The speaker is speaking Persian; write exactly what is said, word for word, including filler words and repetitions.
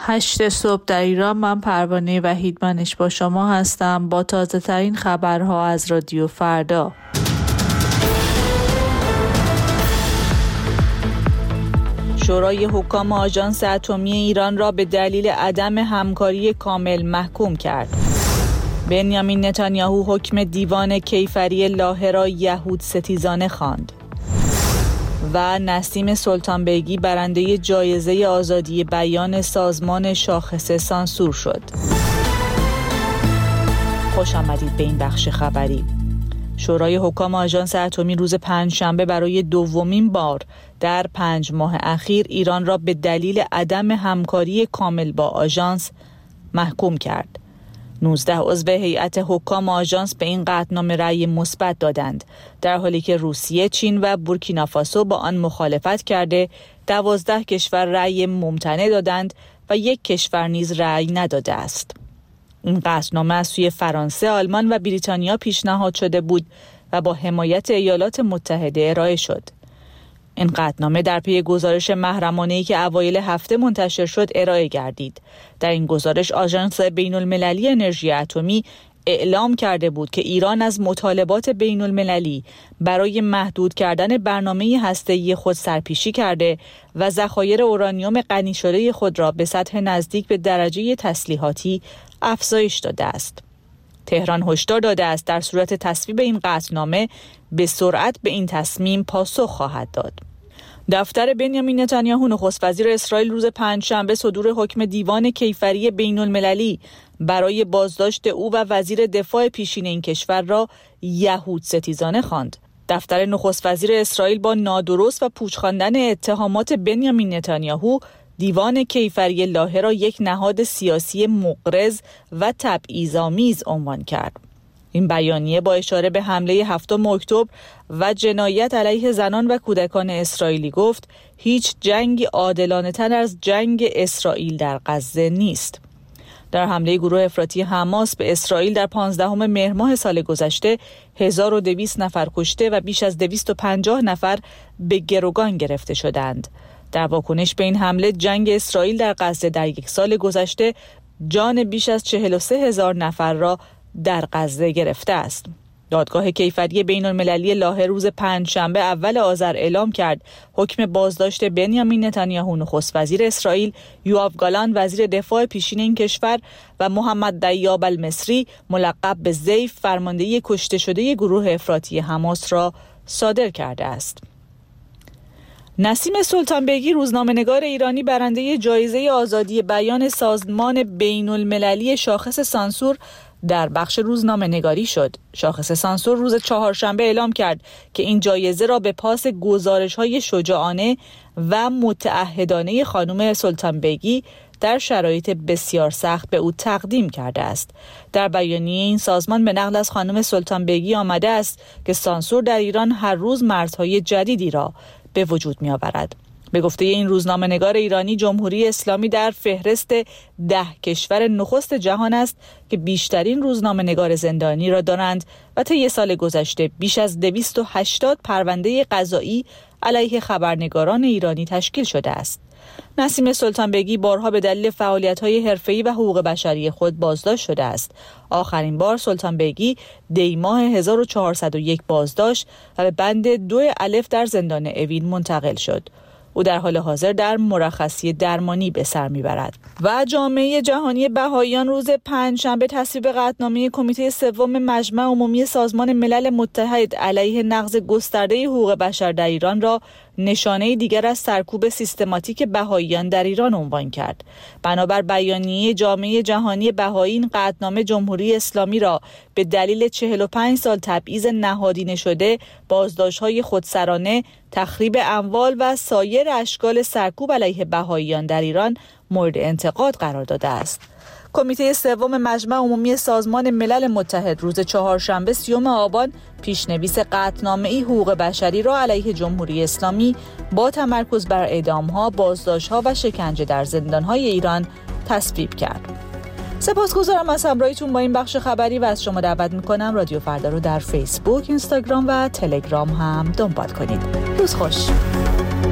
هشت صبح در ایران. من پروانه وحیدمنش با شما هستم با تازه ترین خبرها از رادیو فردا. شورای حکام آژانس اتمی ایران را به دلیل عدم همکاری کامل محکوم کرد. بنیامین نتانیاهو حکم دیوان کیفری لاهه را یهود ستیزانه خواند. و نسیم سلطانبیگی برنده جایزه آزادی بیان سازمان شاخص سانسور شد. خوش آمدید به این بخش خبری. شورای حکام آژانس اتمی روز پنجشنبه برای دومین بار در پنج ماه اخیر ایران را به دلیل عدم همکاری کامل با آژانس محکوم کرد. نوزده عضو هیئت حکام آژانس به این قطعنامه رأی مثبت دادند، در حالی که روسیه، چین و بورکینافاسو با آن مخالفت کرده دوازده کشور رأی ممتنع دادند و یک کشور نیز رأی نداده است. این قطعنامه از سوی فرانسه، آلمان و بریتانیا پیشنهاد شده بود و با حمایت ایالات متحده ارائه شد. این قطعنامه در پی گزارش محرمانه‌ای که اوایل هفته منتشر شد ارائه گردید. در این گزارش آژانس بین‌المللی انرژی اتمی اعلام کرده بود که ایران از مطالبات بین‌المللی برای محدود کردن برنامه هسته‌ای خود سرپیشی کرده و ذخایر اورانیوم غنی شده خود را به سطح نزدیک به درجه تسلیحاتی افزایش داده است. تهران هشدار داده است در صورت تصویب این قطعنامه به سرعت به این تصمیم پاسخ خواهد داد. دفتر بنیامین نتانیاهو نخست وزیر اسرائیل روز پنجشنبه صدور حکم دیوان کیفری بین‌المللی برای بازداشت او و وزیر دفاع پیشین این کشور را یهود ستیزانه خواند. دفتر نخست وزیر اسرائیل با نادرست و پوچ خواندن اتهامات بنیامین نتانیاهو دیوان کیفری لاهه را یک نهاد سیاسی مغرض و تبعیض‌آمیز عنوان کرد. این بیانیه با اشاره به حمله هفتم اکتبر و جنایت علیه زنان و کودکان اسرائیلی گفت هیچ جنگی عادلانه‌تر از جنگ اسرائیل در غزه نیست. در حمله گروه افراطی حماس به اسرائیل در پانزدهم مهر ماه سال گذشته هزار و دویست نفر کشته و بیش از دویست و پنجاه نفر به گروگان گرفته شدند. در واکنش به این حمله جنگ اسرائیل در غزه در یک سال گذشته جان بیش از چهل و سه هزار نفر را در غزه گرفته است. دادگاه کیفری بین‌المللی لاهه روز پنجشنبه اول آذر اعلام کرد حکم بازداشت بنیامین نتانیاهو نخست وزیر اسرائیل، یوآف گالانت وزیر دفاع پیشین این کشور و محمد دیاب المصری ملقب به ضیف فرمانده کشته شده گروه افراطی حماس را صادر کرده است. نسیم سلطانبیگی روزنامه‌نگار ایرانی برنده جایزه آزادی بیان سازمان بین‌المللی شاخص سانسور در بخش روزنامه‌نگاری شد. شاخص سانسور روز چهارشنبه اعلام کرد که این جایزه را به پاس گزارش‌های شجاعانه و متعهدانه خانم سلطانبیگی در شرایط بسیار سخت به او تقدیم کرده است. در بیانیه این سازمان به نقل از خانم سلطانبیگی آمده است که سانسور در ایران هر روز مرزهای جدیدی را به وجود می آورد. به گفته این روزنامه‌نگار ایرانی، جمهوری اسلامی در فهرست ده کشور نخست جهان است که بیشترین روزنامه‌نگار زندانی را دارند و طی سال گذشته بیش از دویست و هشتاد پرونده قضایی علیه خبرنگاران ایرانی تشکیل شده است. نسیم سلطانبیگی بارها به دلیل فعالیت‌های حرفه‌ای و حقوق بشری خود بازداشت شده است. آخرین بار سلطانبیگی دی ماه هزار و چهارصد و یک بازداشت و به بند دو الف در زندان اوین منتقل شد. او در حال حاضر در مرخصی درمانی به سر میبرد. و جامعه جهانی بهائیان روز پنجشنبه تصویب قطعنامه کمیته سوم مجمع عمومی سازمان ملل متحد علیه نقض گسترده حقوق بشر در ایران را نشانه دیگر از سرکوب سیستماتیک بهائیان در ایران عنوان کرد. بنابر بیانیه جامعه جهانی بهایی، این قطعنامه جمهوری اسلامی را به دلیل چهل و پنج سال تبعیض نهادینه شده، بازداشت‌های خودسرانه، تخریب اموال و سایر اشکال سرکوب علیه بهائیان در ایران مورد انتقاد قرار داده است. کمیته سوم مجمع عمومی سازمان ملل متحد روز چهارشنبه سیوم آبان پیشنویس قطعنامه‌ای حقوق بشری را علیه جمهوری اسلامی با تمرکز بر اعدام‌ها، بازداشت‌ها و شکنجه در زندان‌های ایران تصویب کرد. سپاسگزارم از همراهیتون با این بخش خبری و از شما دعوت می‌کنم رادیو فردا رو در فیسبوک، اینستاگرام و تلگرام هم دنبال کنید. روز خوش.